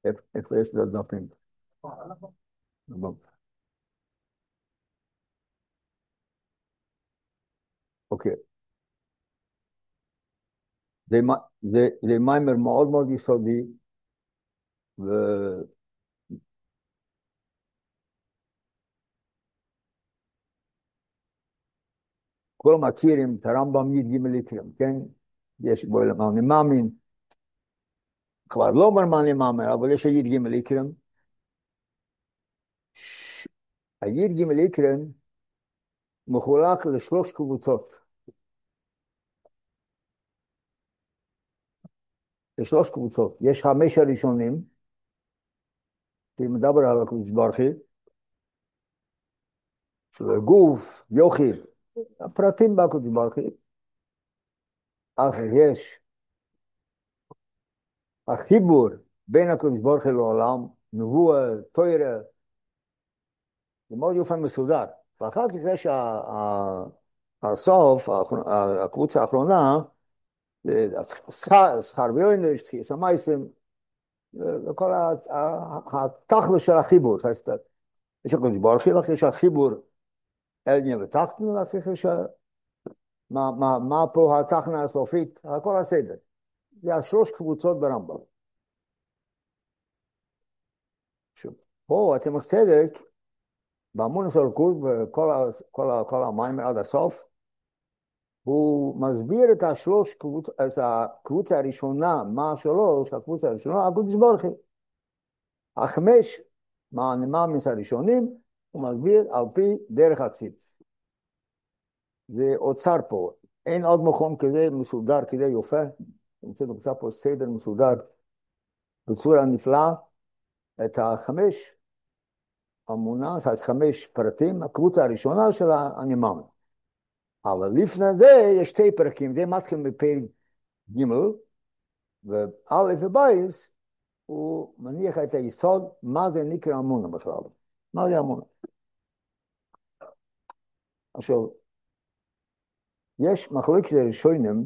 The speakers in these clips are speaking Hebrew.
איפה יש לו דפים? בוא. אוקיי. זה מיימר מאוד מאוד יסודי, וכולם מכירים את הרמב"ם י"ג עיקרים, כן? יש בו למה אני מאמין, כבר לא אומר מה אני מאמין, אבל יש י"ג עיקרים. הי"ג עיקרים מחולק לשלוש קבוצות. לשלוש קבוצות. יש חמש הראשונים, שמדבר על הקדוש ברוך הוא, של גוף, יוכי, הפרטים בקדוש ברוך הוא. אחר יש החיבור בין הקדוש ברוך הוא לעולם, נבואה, תורה, זה מאוד יופי מסודר. ואחר כך יש הסוף, הקבוצה האחרונה, שכר ויונש, תחייה סמייסים, וכל התכל'ס של החיבור. יש הקדוש ברוך הוא, יש החיבור עליון ותחתון, ואחר כך יש מה פה התכנה הסופית, כל הסדר. זה השלוש קבוצות ברמב"ם. פה הצמח צדק, באמונוס אלוקות, וכל המים עד הסוף, הוא מסביר את הקבוצה הראשונה, מה השלוש, הקבוצה הראשונה, הקדוש ברוך הוא. החמש, מה הנמ"מים הראשונים, הוא מסביר על פי דרך הציץ. זה אוצר פה, אין עוד מקום כזה מסודר, כזה יפה. אני רוצה למצוא פה סדר מסודר, בצורה נפלאה, את החמש אמונה, את חמש פרטים, הקבוצה הראשונה של הנמ"ם. אבל לפני זה יש שתי פרקים, זה מתחיל מפרק ג' וא' ובייס, הוא מניח את היסוד, מה זה נקרא אמונה בכלל. מה זה אמונה? עכשיו, יש מחלוקת ראשונים,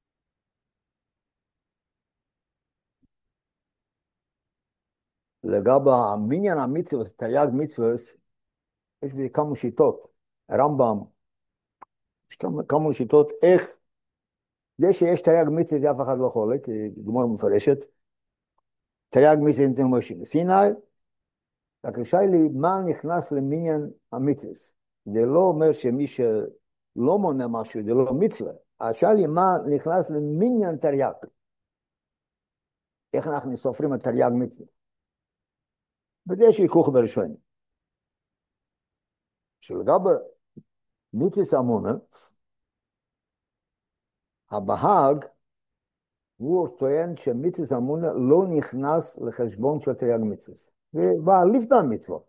לגבי המניין המצוות, תרי"ג מצוות, יש בזה כמה שיטות. הרמב"ם, יש כמה שיטות איך, זה שיש תרי"ג מצוות, אף אחד לא חולק, כי גמרא מפרשת. תרי"ג מצוות ניתנו משה בסיני, רק השאלה לי, מה נכנס למניין המצוות? זה לא אומר שמי שלא מונה משהו, זה לא מצווה. השאלה לי, מה נכנס למניין תרי"ג? איך אנחנו סופרים את תרי"ג מצוות? וזה יש ויכוח בראשונים. שלגבי מצוות אמונה, הבהאג, הוא טוען שמצוות אמונה לא נכנס לחשבון של תרי"ג מצוות. זה בא לפני המצוות.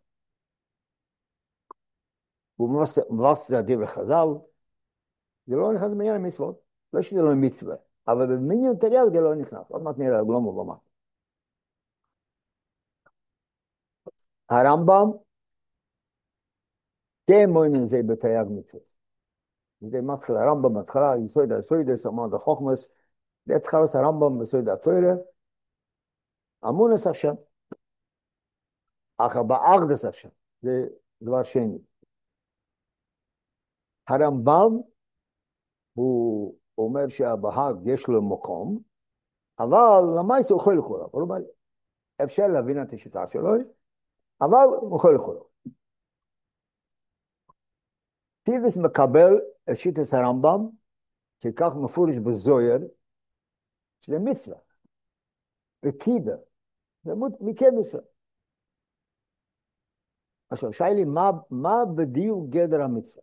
הוא מבסס את דברי חז"ל, זה לא נכנס למניין המצוות. לא שזה לא מצווה, אבל במניין תרי"ג זה לא נכנס. עוד מעט נראה, לא מובמה. הרמב"ם, כן מוין זה בתרי"ג מצוות. זה מתחיל הרמב"ם, מתחילה יסוד היסודס, אמונת החוכמס, זה התחלת הרמב"ם ביסוד התורה, אמונס השם, אך באחדוס השם, זה דבר שני. הרמב"ם, הוא אומר שהבהאג יש לו מקום, אבל למעשה הוא חולק עליו. כלומר, אפשר להבין את השיטה שלו, אבל הוא חולק עליו. טיבס מקבל את שיטת הרמב"ם, שכך מפורש בזויר, שזה מצווה, וקידה, זה מכן מצווה. עכשיו, שיילי, מה בדיוק גדר המצווה?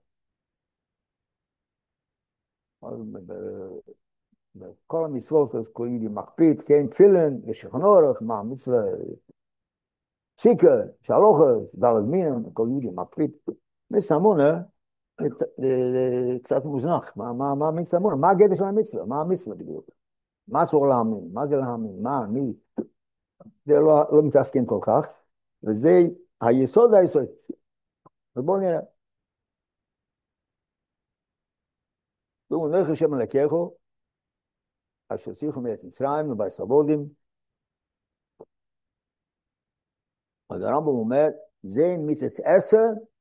בכל המצוות, אז קוראים לי מקפיד, כן, תפילין, ושכנורך, מה המצווה, שיקה, שלוחה, דלת מינן, קוראים לי מקפיד. מצווה קצת מוזנח, מה מצווה אמונה? מה הגדר של המצווה? מה המצווה בדיוק? מה אסור להאמין? מה זה להאמין? מי? זה לא מתעסקים כל כך, וזה היסוד. ובואו נראה. והוא נלך לשם אלוקיכו, אשר הוציאכם מארץ מצרים ובעש עבדים, אז הרמב"ם אומר, זה מצווה 10,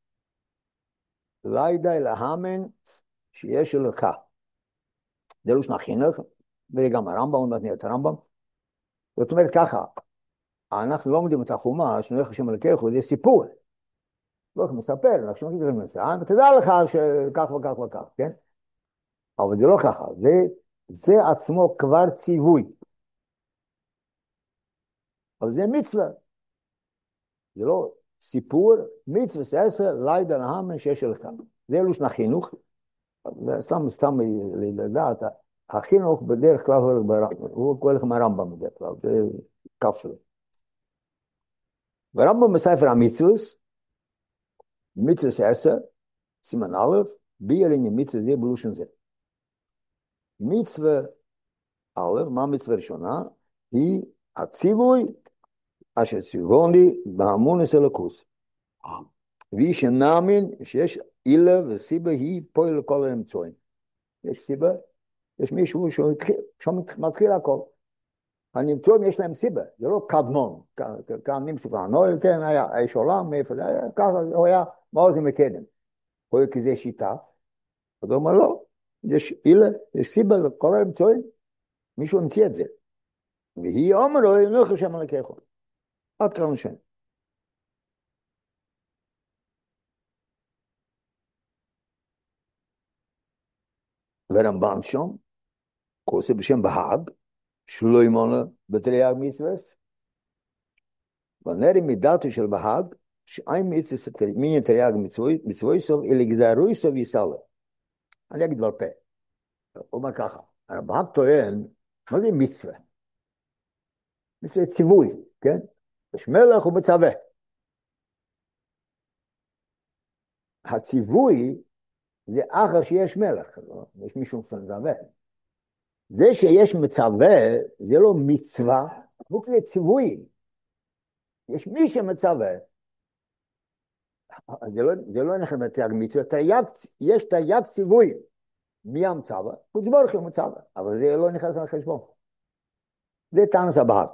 לא ידע להאמין שיש אלוקה. זה לא שנה חינוך, וגם הרמב"ם, עוד מעט נראה את הרמב"ם. זאת אומרת ככה, אנחנו לא לומדים את החומש, נלך לשם אלוקיך, זה סיפור. לא איך מספר, אנחנו שומעים את זה מסוים, ותדע לך שכך וכך וכך, כן? אבל זה לא ככה, זה עצמו כבר ציווי. אבל זה מצווה. זה לא סיפור, מצווה 10, לא ידע להאמין שיש אלוקה. זה לא שנה חינוך. סתם לדעת, החינוך בדרך כלל הוא הולך מהרמב"ם בדרך כלל, זה קו שלו. והרמב"ם בספר המצוות, מצווה 10, סימן א', ביאר עניין מצווה זה בלושן זה. מצווה א', מה המצווה ראשונה? היא הציווי אשר ציווני באמונס אלוקוס. והיא שנאמין שיש עילה וסיבה היא פועל לכל האמצעים. יש סיבה, יש מישהו שמתחיל הכל. הנמצאים יש להם סיבה, זה לא קדמון, כאן נמצא כהנוי, כן, יש עולם, מאיפה זה היה, ככה הוא היה מאוד מקדם. הוא היה כזה שיטה, אז הוא אומר לא, יש עילה, יש סיבה לכל האמצעים, מישהו המציא את זה. והיא אומרו, נלך לשם אלוקיך. עד כאן לשם. ורמב"ם שם, כוסה בשם בהאג, שלא ימונה בתרי"ג מצוות, ונראה מדעתו של בהאג, שאין מצוות מין תרי"ג מצוות סוף, אלא גזרוי סוף יסלה. אני אגיד בעל פה. הוא אומר ככה, בהאג טוען, מה זה מצווה? מצווה ציווי, כן? יש מלך ומצווה. הציווי זה אחר שיש מלך, יש מישהו מצווה. זה שיש מצווה, זה לא מצווה, זה ציווי. יש מי שמצווה. זה לא נכנס בתרי"ג מצוות, יש תרי"ג ציווי. מי המצווה? קדוש ברוך הוא מצווה, אבל זה לא נכנס לחשבון. זה טענת הבהאג.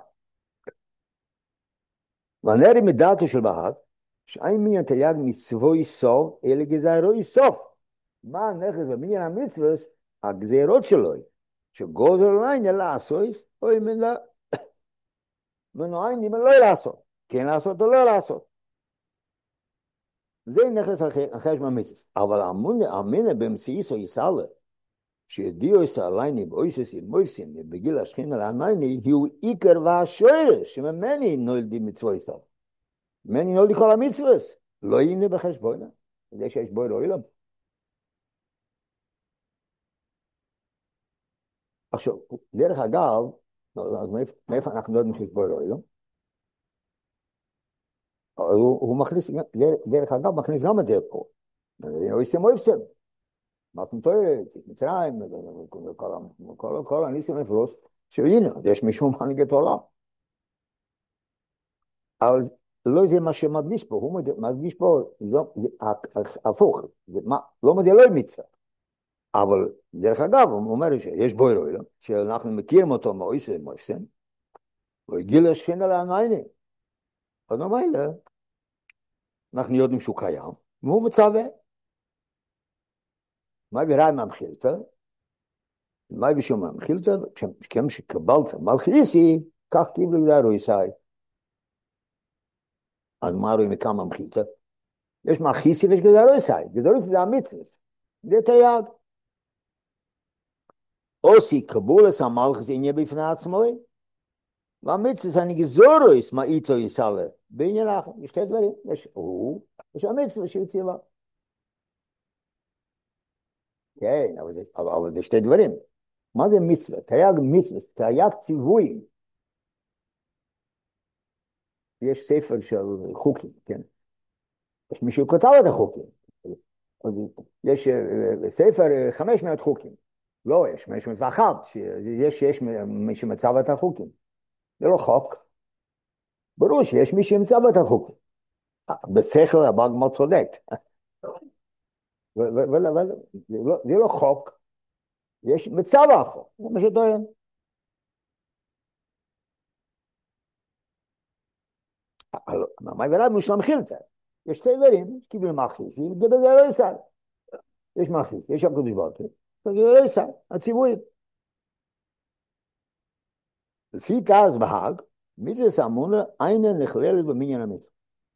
ונראה מדעתו של בהאג, שאין מי תרי"ג מצווי סוף, אלא גזירוי סוף. מה נכנס במניין המצוות? הגזירות שלו, שגוזר עליין לעשות, או אם מנועין אם לא לעשות, כן לעשות או לא לעשות. זה נכנס לחשבון המצוות. אבל אמונה במציאיסו יסלה, שידיעו ישראליינים באויסוסים מויסים בגיל השכינה לענייני, הוא עיקר והשורש שממני נולדי מצוות סוף. ממני נולדי כל המצוות. לא הנה בחשבון. זה שיש בו אלוהים. עכשיו, דרך אגב, אז מאיפה אנחנו לא יודעים שיש בו אלוהים? הוא מכניס, דרך אגב, מכניס גם את זה פה. אויסים מויסים. מתן תורה, מצרים, כל הניסים לפרוס, שהנה, יש מישהו מנהיג את העולם. אבל לא זה מה שמדגיש פה, הוא מדגיש פה, הפוך, לא מדגיש לא מצווה. אבל דרך אגב, הוא אומר שיש בו אלוהים, שאנחנו מכירים אותו מאויסים, הוא הגיע לשכינה לענייני. אז נאמר, אנחנו יודעים שהוא קיים, והוא מצווה. מה ביראה מהמחילתא? מה בשום מהמחילתא? כשם שקבלת מלכיסי, כך קיבלו גזירו ישי. אז מה רואים מכמה מחילתא? יש מלכיסי ויש גזירו ישי. גזירו ישי זה המצוות. זה תרי"ג. עושי קבולת המלכיס עניין בפני עצמו, והמצוות הנגזורוס מה איתו יסלה. בעניין אחר, יש שתי דברים. יש המצוות שיציבה. כן, אבל זה שתי דברים. מה זה מצווה? תרי"ג מצווה, תרי"ג ציווי. יש ספר של חוקים, כן? יש מישהו כותב את החוקים. יש ספר 500 חוקים. לא, יש 501, יש מי שמצב את החוקים. זה לא חוק. ברור שיש מי שמצב את החוקים. בשכל הבא מאוד צודק. זה לא חוק. יש מצב החוק. זה מה שטוען. מה וראה מושלם חילתא. יש שתי דברים, יש קיבל מכעיס, וגבל זה לא יסר. יש מכעיס, יש הקדוש ברוך הוא, וזה לא יסר, הציווי. לפי תעש בהאג, מצווה סמונה אינה נכללת במניין המצווה.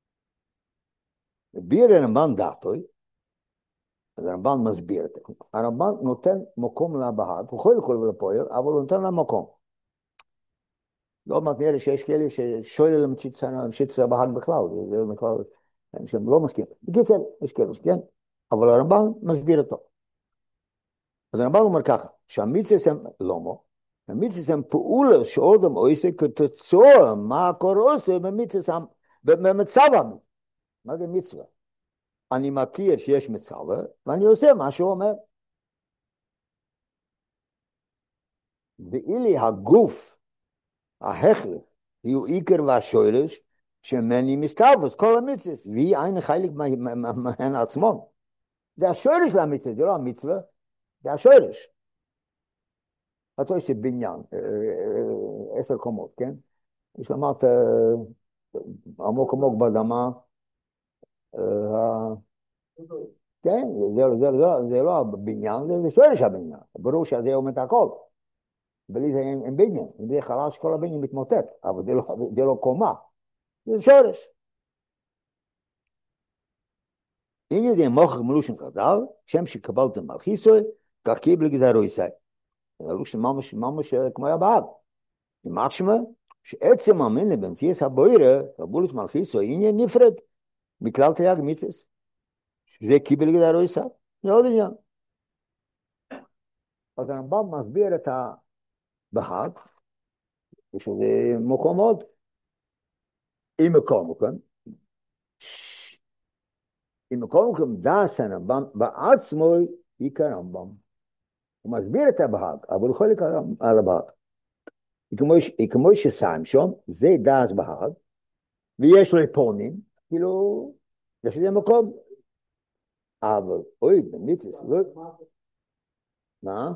ביר הרמב"ן דעתוי, אז הרמב"ן מסביר את זה. הרמב"ן נותן מקום להבהג, הוא יכול לקרוא ולפועל, אבל הוא נותן לה מקום. לא מעט נראה שיש כאלה ששואל למציץ הבהג בכלל, זה בכלל, שהם לא מסכימים. בקיצר, יש כאלה שכן, אבל הרמב"ן מסביר אותו. אז הרמב"ן אומר ככה, שהמצווה הם לומו, המצווה הם פעולה שאודם עושה כתוצאה מה הקורא עושה במצווה, במצב המצווה. מה זה מצווה? אני מכיר שיש מצווה, ואני עושה מה שהוא אומר. ואילי הגוף, ההחלף, יהיו עיקר והשורש, שמני מסתלבוס, כל המצווה, והיא אין חלק מהן עצמם. זה השורש למצווה, זה לא המצווה, זה השורש. אתה רואה שבניין, 10 קומות, כן? יש למרת עמוק עמוק באדמה, כן, זה לא הבניין, זה שורש הבניין. ברור שזה עומד הכל. בלי זה אין בניין, אם זה חלש כל הבניין מתמוטט, אבל זה לא קומה, זה שורש. הנה זה מוכר מלושן חז"ל, שם שקבלתם מלכיסוי, כך קיבל גזרו ישראל. זה לושן ממש כמו הבעד. זה משמע שעצם המין במציאות הבוירה, בבולוס מלכיסוי, עניין נפרד מכלל תרי"ג מצוות. זה קיבל גזרו ישראל. זה עוד עניין. אז הרמב"ם מסביר את הבהג, שזה מקום עוד, אם מקום כאן, אם מקום כאן דעס הרמב"ם, בעצמו עיקר הרמב"ם. הוא מסביר את הבהג, אבל הוא חולק על הבהג. כמו ששם שם, זה דעס בהג, ויש לו פונים, כאילו, יש לזה מקום. אבל, אוי, במצווה, לא... מה?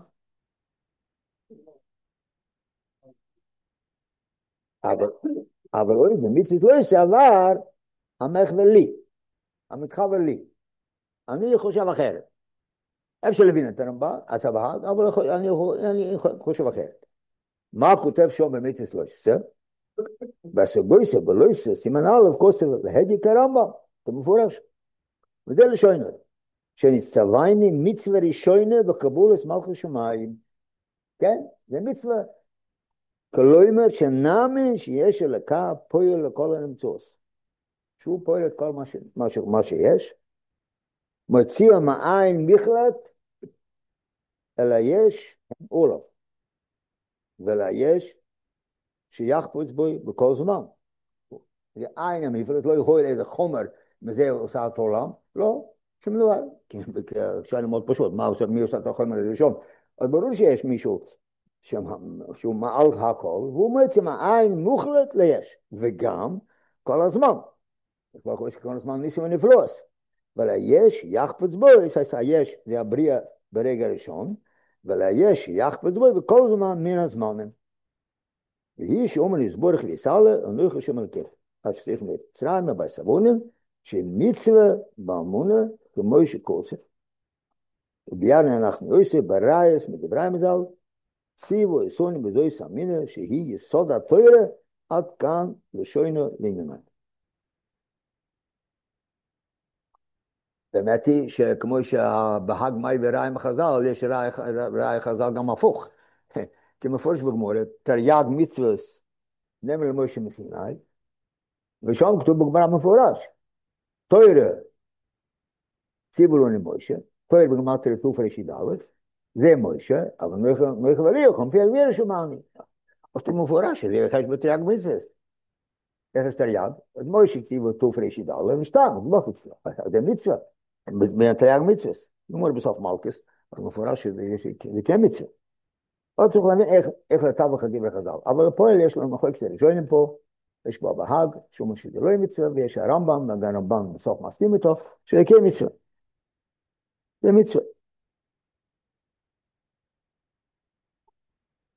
אבל אוי, במצווה לא יסעבר, המחווה לי, המתחבר לי. אני חושב אחרת. אפשר להבין את הרמב"ם, את הבהג, אבל אני חושב אחרת. מה כותב שם במצווה לא יסע? בסוגויסה, בלויסה, סימן א', כוסף, להדיק הרמב"ם, זה מפורש. וזה לשוינו. שנצטוויני מצווה ראשונה בקבולת מלכות שמיים. כן? זה מצווה. כלומר שנאמין שיש אלוקה פועל לכל הנמצאוס. שהוא פועל את כל מה שיש. מוציא מאין בכלל, אלא יש אולף. ולא יש שיחפוץ בו בכל זמן. זה עין המפלט, לא יכול איזה חומר מזה עושה את העולם. לא. שום דבר. שאלה מאוד פשוט, מי עושה את החומר הראשון? אז ברור שיש מישהו שהוא מעל הכל, והוא בעצם העין מוחלט ליש, וגם כל הזמן. כל הזמן ניסים ונפלוס. אבל היש יחפץ בו, היש זה הבריאה ברגע הראשון, אבל היש יחפץ בו בכל זמן מן הזמנים. והיא שאומר לסבורך ויסלה, אנוכי השם אלוקיך. אז שצריך מצרים ובסבונים, שמצווה באמונה, כמו שקורסת. וביארנו אנחנו עושה ברייס מדברי מזל, ציבו יסונים בזוי סמינה, שהיא יסוד התוירה, עד כאן לשוינו לעניינה. באמת היא שכמו שבהג מאי ורעי מחז"ל, יש רעי חז"ל גם הפוך. כמפורש בגמורה, תרי"ג מצוות נאמר למשה מסיני, ושם כתוב בגמרא מפורש, תוירה ציוו לו למשה, תוירה בגימטריה תר"א, זה משה, אבל מלך וליעכם, פי הגביר שמעני. אז כתוב מפורש, זה יחש בתרי"ג מצוות. איך יש תרי"ג? אז משה ציוו תר"א, ושתם, לא חוצה, זה מצווה, בין תרי"ג מצוות. נאמר בסוף מלכוס, אז מפורש שזה כן מצווה. עוד צריך להבין איך לתווך הדברי חז"ל. אבל הפועל יש לנו מחלוקת ראשונים פה, יש פה בהאג, שאומר שזה לא מצווה, ויש הרמב"ם, והרמב"ם בסוף מסכים איתו, שזה כן מצווה. זה מצווה.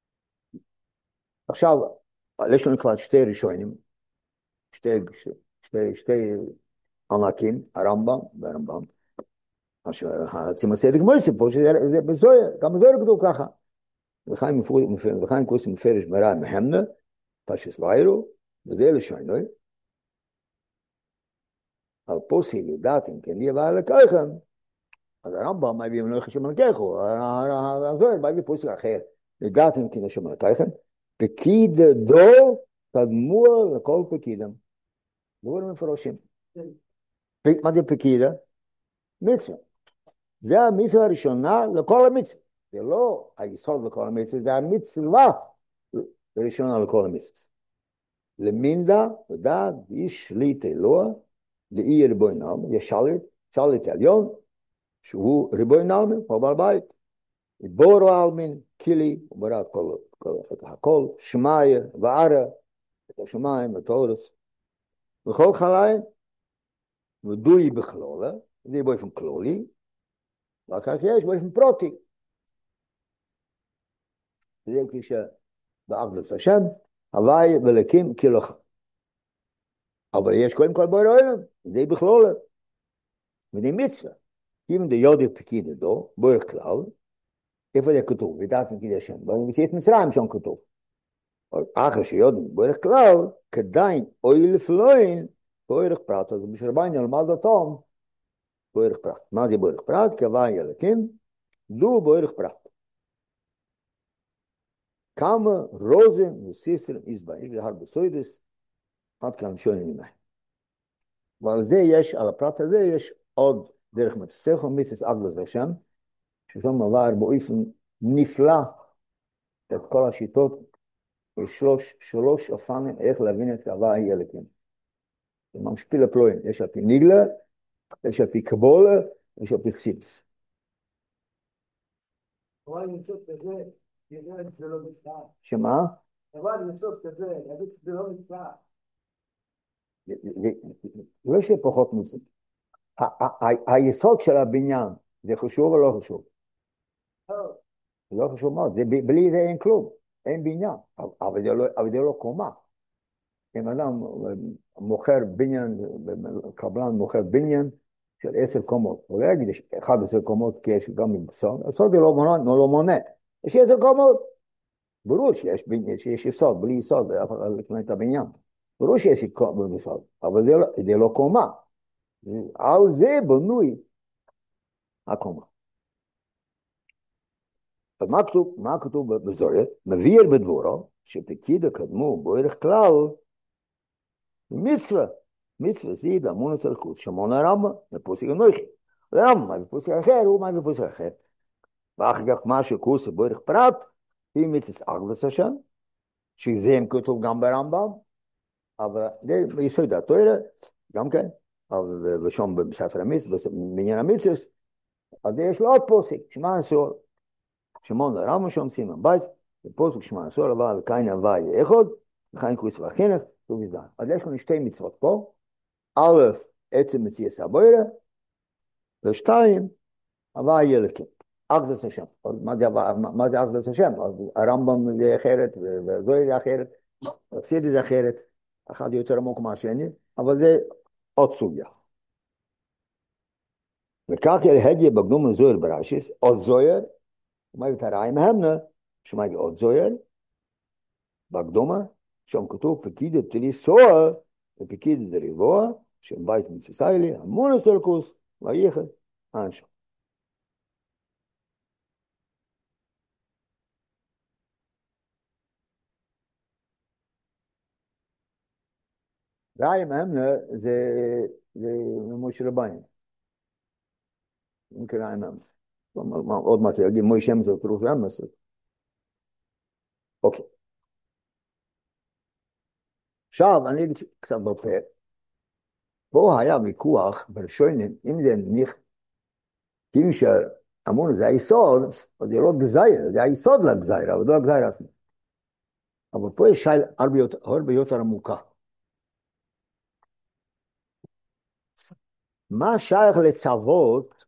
עכשיו, יש לנו כבר שתי ראשונים, שתי שתי ענקים, הרמב"ם והרמב"ם. הצימא צדק מויסף פה, שזה בזויה, גם בזויה כתוב ככה. וחיים כוס מפרש ברא מחמנה, פשס ויירו, וזה לשונוי. על פוסי לדעתם, כן לי הבאה לקייכם, אז הרמב"ם מביא מנוי חשוב מלכיכו, הזוהר מביא פוסק אחר, לדעתם כן חשוב מלכיכם, פקיד דור תדמוע לכל פקידם. דברים מפורשים. מה זה פקידה? מצווה. זה המצווה הראשונה לכל המצווה. זה לא היסוד לכל המצווה, זה המצווה הראשונה לכל המצווה. למינדה, ודעת, איש שליט אלוה, לאי ריבוי נעלם, יש שליט עליון, שהוא ריבוי נעלם, הוא בעל בית. בורו העלמין, קילי, הוא ברא את הכל, שמאיה וערה, את השמיים, את האורץ. וכל חליים, ודוי בכלולה, זה באופן כלולי, ואחר כך יש באופן פרוטי. זה כפי שבאחדות השם, הוואי ולקים כלוך. אבל יש קודם כל בורא עולם, זה בכלולה. וזה מצווה. אם זה יודי פקיד דו, בורא כלל, איפה זה כתוב? ודעת פקיד השם. במציאת מצרים שם כתוב. אחר שיודי בורא כלל, כדאי אוי לפלוין, בורא פרט. אז בשרביים נלמד אותם, בורא פרט. מה זה בורא פרט? כוואי אלוקים, דו בורא פרט. כמה רוזן וסיסטרם איזבאי, זה הרבה סוידס, עד כאן שונים ממך. ועל זה יש, על הפרט הזה יש עוד דרך מצסך ומיצס אגלוס השם, ששם עבר באופן נפלא את כל השיטות, שלוש אופנים איך להבין את הוואי אלוקים. זה משפיל הפלואים, יש על פי ניגלה, יש על פי קבולה, יש על פי חסידות. אבל ניסות כזה, זה לא מצווה. שמה? אבל ניסות כזה, זה לא מצווה. לא יש לי פחות מזה. היסוד של הבניין, זה חשוב או לא חשוב? זה לא חשוב מאוד, בלי זה אין כלום, אין בניין, אבל זה לא קומה. אם אדם מוכר בניין, קבלן מוכר בניין של 10 קומות, הוא לא יגיד 11 קומות כי יש גם יסוד, יסוד זה לא מונה, יש 10 קומות, ברור שיש יסוד, בלי יסוד, אף אחד לא יקנה את הבניין, ברור שיש יסוד, אבל זה לא קומה, על זה בנוי הקומה. אז מה כתוב בזוהר? מבאר בדברו, שפקיד הקדמו בדרך כלל, מצווה. מצווה זה דאמונס אלוקות, שמעון הרמב"ם, בפוסק הנוכחי. הרמב"ם, מה בפוסק אחר, הוא מה בפוסק אחר. ואחר כך מה שכוס בדרך פרט, היא מצווה אגלוס השם, שזה הם כתוב גם ברמב"ם, אבל זה ביסוד התורה, גם כן, אבל ושם בספר המצווה, בעניין המצווה, אז יש לו עוד פוסק, שמע אסור. שמעון הרמב"ם שם סימן בייס, בפוסק שמע אסור, אבל קיין הוואי אחד, וכן כוס והחינך, אז יש לנו שתי מצוות פה, א', עצם מציאת הבורא, ושתיים, הוואי אלוקים. אחדות השם. מה זה אחדות השם? הרמב"ם זה אחרת, וזוהר זה אחרת, חסידות זה אחרת, אחד יותר עמוק מהשני, אבל זה עוד סוגיה. וכך הגיע בקדום זוהר ברש"י, עוד זוהר, ומה יתראה מהמנה, שמה יגיד עוד זוהר, בקדומה, שם כתוב פקיד תליסוע, ופקיד דריבוע, שם בית מצסיילי, המונס אלוקוס, ויחד, אנשו. ראי מהמנה זה משה רבנו. נקרא ראי מהמנה. עוד מעט יגיד מוישה שם זה פירוש רמז. אוקיי. עכשיו אני אגיד קצת בפה. פה היה ויכוח בראשונים, אם זה נניח, כאילו שאמרנו זה היסוד, אז זה לא גזייר, זה היסוד לגזייר, אבל לא הגזייר עצמו. אבל פה יש שאלה הרבה יותר עמוקה. מה שייך לצוות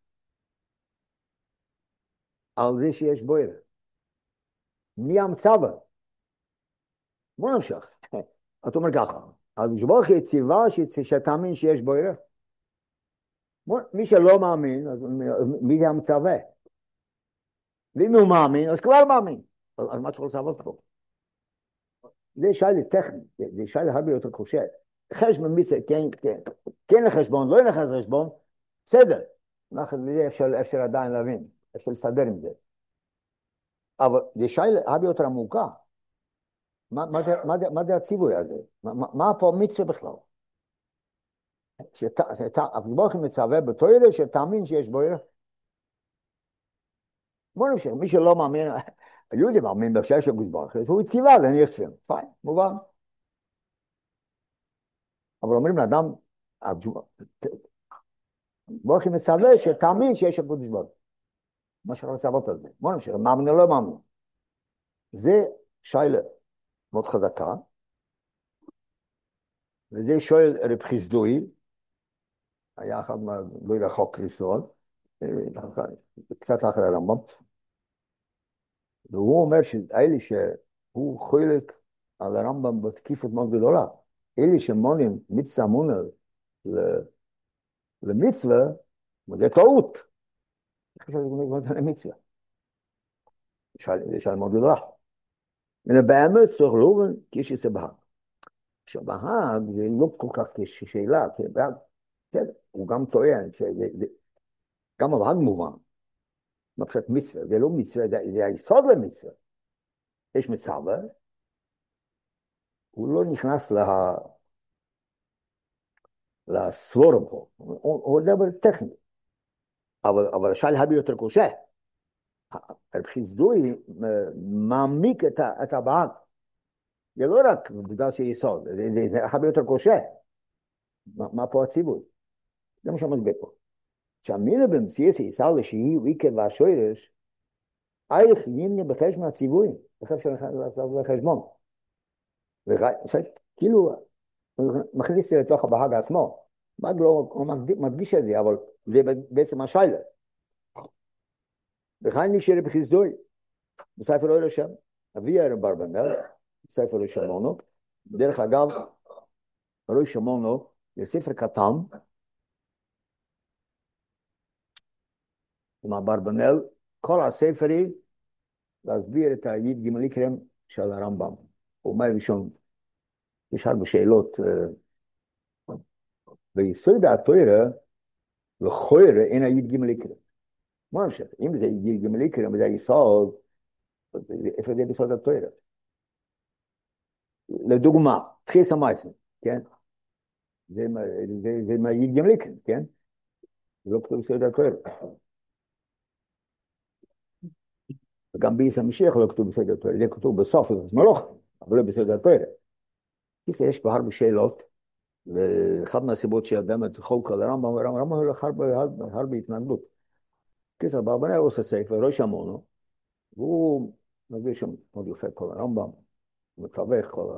על זה שיש בוער? מי המצווה? בוא נמשך. אתה אומר ככה, אז ברוך הוא ציווה שתאמין שיש בורא. מי שלא מאמין, אז מי זה המצווה? ואם הוא מאמין, אז כבר מאמין. אז מה צריך לעשות פה? זה שאלה טכנית, זה שאלה הרבה יותר קשה. חשבון מצווה, כן לחשבון, לא לחשבון, בסדר. אפשר עדיין להבין, אפשר להסתדר עם זה. אבל זה שאלה הרבה יותר עמוקה. מה זה הציווי הזה? מה פה מצווה בכלל? ברוך הוא מצווה בתורה שתאמין שיש בורא. בוא נמשיך, מי שלא מאמין, היהודי מאמין שיש הקדוש ברוך הוא ציווה להניח תפילין, פיין, מובן. אבל אומרים לאדם, ברוך הוא מצווה שתאמין שיש הקדוש ברוך הוא. מה שאנחנו מצוות על זה. בוא נמשיך, מאמין או לא מאמין. זה שאלה מאוד חזקה, וזה שואל רב חיסדאי, היה אחד לא רחוק ראשון, קצת אחרי הרמב"ם, והוא אומר שאלה שהוא חולק על הרמב"ם בתקיפות מאוד גדולה, אלה שמונים מצווה מונה למצווה, זה טעות. זה שאלה מאוד גדולה. באמת צריך לובן כשזה בהג. עכשיו בהג זה לא כל כך כשאלה, כי בהג, הוא גם טוען, גם בהג מובן. מה פשוט מצווה? זה לא מצווה, זה היסוד למצווה. יש מצווה, הוא לא נכנס לסבורם פה, הוא דבר טכני. אבל השאלה הרבה יותר קשה. רב חיסדאי מעמיק את הבהג. זה לא רק בגלל שיסוד, זה הרבה יותר קשה. מה פה הציווי? זה מה שמסביר פה. שהמילה במציאות ישראל שהיא ויקר והשורש, איך נמנה בחשבון הציווי, בחשבון החשבון. כאילו, מכניס את זה לתוך הבהג עצמו. מה לא מדגיש את זה, אבל זה בעצם השאלה. וכאן נקשר רב חיסדאי, בספר אור השם, אבי הרב אברבנאל, בספר ראש שמעונו, דרך אגב, ראש שמעונו, זה ספר קטן, עם אברבנאל, כל הספר היא להסביר את היד גמליקרם של הרמב"ם. הוא אומר ראשון, יש הרבה שאלות, ביסוד התורה, לכאורה אין היד גמליקרם. מה נמשך? אם זה יד גמליקרם וזה היסוד, איפה זה ביסוד התורה? לדוגמה, תחיס המייסים, כן? זה מהיד גמליקרם, כן? זה לא כתוב ביסוד התורה. וגם ביס המשיח לא כתוב ביסוד התורה, זה כתוב בסוף, זה מלוך, אבל לא ביסוד התורה. יש פה הרבה שאלות, ואחת מהסיבות שבאמת חוק על הרמב"ם, הרמב"ם הולך הרבה התנגדות. כסר אברבנאל עושה ספר, ראש שמעונו, והוא מביא שם מאוד יפה כל הרמב"ם, מתווך כל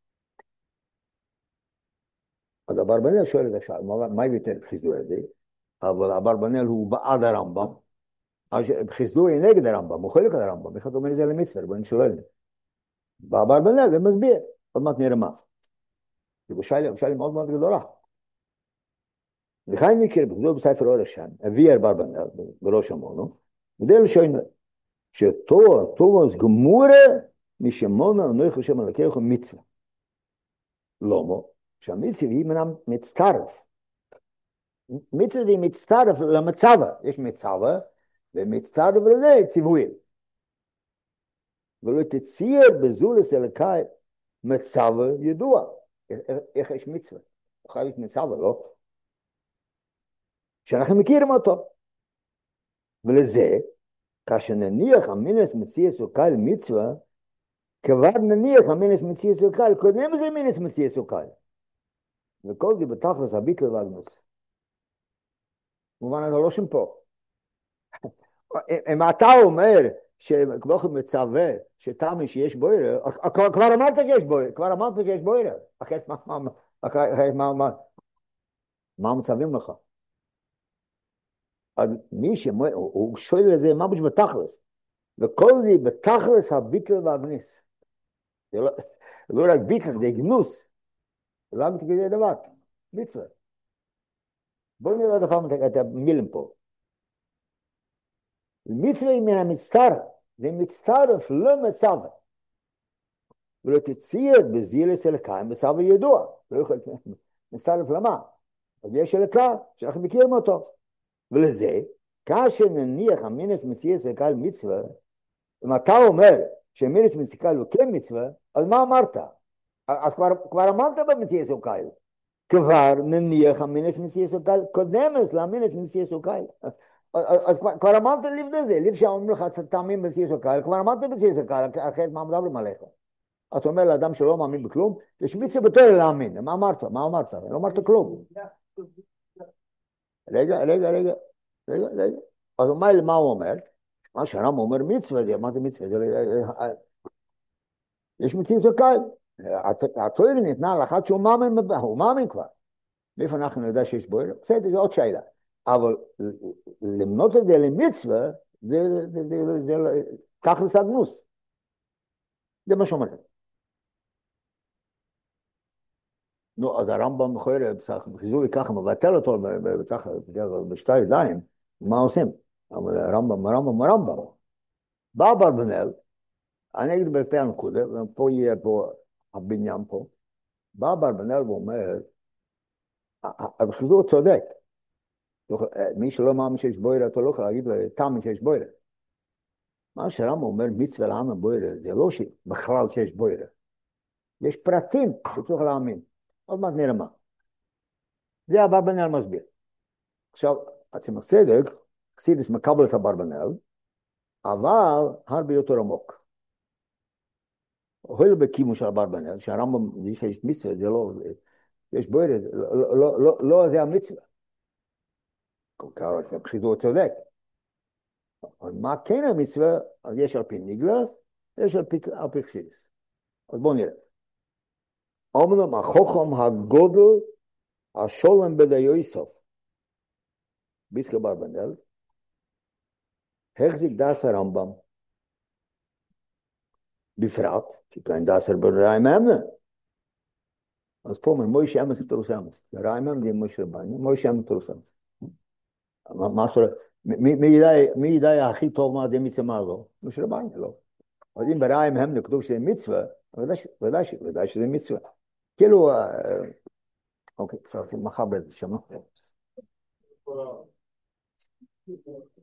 אז אברבנאל שואל את השאלה, מה הביא את חיסדאי הזה? אבל אברבנאל הוא בעד הרמב"ם, חיסדאי נגד הרמב"ם, הוא חולק על הרמב"ם, אחד אומר את זה למצווה, רבנו שואל. באברבנאל זה מסביר, עוד מעט נראה מה. זה שאלה מאוד מאוד גדולה. וכאן נקרא, זה בספר אור השם, אבי אברבנאל, בראש שמעונו, וזה לשון, שטוב גמורה משמונה אנוכי השם אלוקיך מצווה. למה? שהמצווה היא מצטרף. מצווה היא מצטרף למצווה. יש מצווה, ומצטרף לזה ציוויים. ולא תציע בזולס אלוקי מצווה ידוע. איך יש מצווה? אחר יש מצווה, לא? שאנחנו מכירים אותו. ולזה, כאשר נניח המינס מציאס וקל מצווה, כבר נניח המינס מציאס וקל, קודם זה מינס מציאס וקל. וכל זה בתכלס הביטל והגנוס. כמובן, אנחנו לא שם פה. אם אתה אומר שכמו כן מצווה, שתאמין שיש בורא, כבר אמרת שיש בורא, כבר אמרת שיש בורא. אחרת מה מצווים לך? אז מי שאומר, הוא שואל לזה מה בשביל בתכלס. וכל זה בתכלס הביטל והגנוס. זה לא רק ביטל, זה גנוס. למה תגידי דבר? מצווה. בואו נראה עוד פעם את המילים פה. מצווה מן המצטרף, ומצטרף לא מצווה. ולא תציית בזירס אלוקיים בסבא ידוע. לא יכול מצטרף למה? אז יש אלוקה שאנחנו מכירים אותו. ולזה, כאשר נניח המינס מציאס אלוקיים מצווה, אם אתה אומר שמינס מציאס אלוקיים מצווה, אז מה אמרת? אז כבר אמרת במציאס אלוקיים. כבר נניח המינס מציאס אלוקיים קודמת למינס מציאס אלוקיים. אז כבר אמרת לפני זה, לפני שאומרים לך תאמין במציאס אלוקיים, כבר אמרת במציאס אלוקיים, אחרת מה מדברים עליך? אתה אומר לאדם שלא מאמין בכלום, יש מצווה בתורה להאמין. מה אמרת? מה אמרת? לא אמרת כלום. רגע. אז מה הוא אומר? מה שהרמב"ם אומר מצווה, מה זה מצווה? יש מצווה זכאי. התורה ניתנה לאחד שהוא מאמין, הוא מאמין כבר. מאיפה אנחנו נדע שיש בו? בסדר, זו עוד שאלה. אבל למנות את זה למצווה, זה תכלס הגנוס. זה מה שאומר. נו, אז הרמב"ם בחיזורי ככה מבטל אותו בשתי ידיים, מה עושים? אבל הרמב"ם. בא אברבנאל, אני אגיד בפה הנקודה, ופה יהיה פה הבניין פה, בא אברבנאל ואומר, בחיזור צודק, מי שלא מאמין שיש בוירה, אתה לא יכול להגיד תאמין שיש בוירה. מה שהרמב"ם אומר, מצווה להאמין בוירה, זה לא בכלל שיש בוירה. יש פרטים שצריך להאמין. עוד מעט נראה מה. זה אברבנאל מסביר. עכשיו, עצם הצדק, חסידות מקבל את אברבנאל, אבל הרבה יותר עמוק. הואיל בקימו של אברבנאל, שהרמב"ם יש מצווה, זה לא, יש בו, לא זה המצווה. חסידות צודק. אבל מה כן המצווה? אז יש על פי ניגלה, יש על פי חסידות. אז בואו נראה. אומנם החוכם הגודל, השולם בדיו סוף. ביסקל אברבנאל, החזיק דאס הרמב"ם, בפרט, שכן דאס הרמב"ם אמנה. אז פה אומר, מוישה אמס תרוס אמס. הרמב"ם זה מוישה רבני, מוישה אמס תרוס אמס. מי ידע הכי טוב מה זה מצווה מה לא? מוישה רבני, לא. אבל אם ברמב"ם כתוב שזה מצווה, ודאי שזה מצווה. כאילו, אוקיי, עכשיו מחר בעצם, שמע.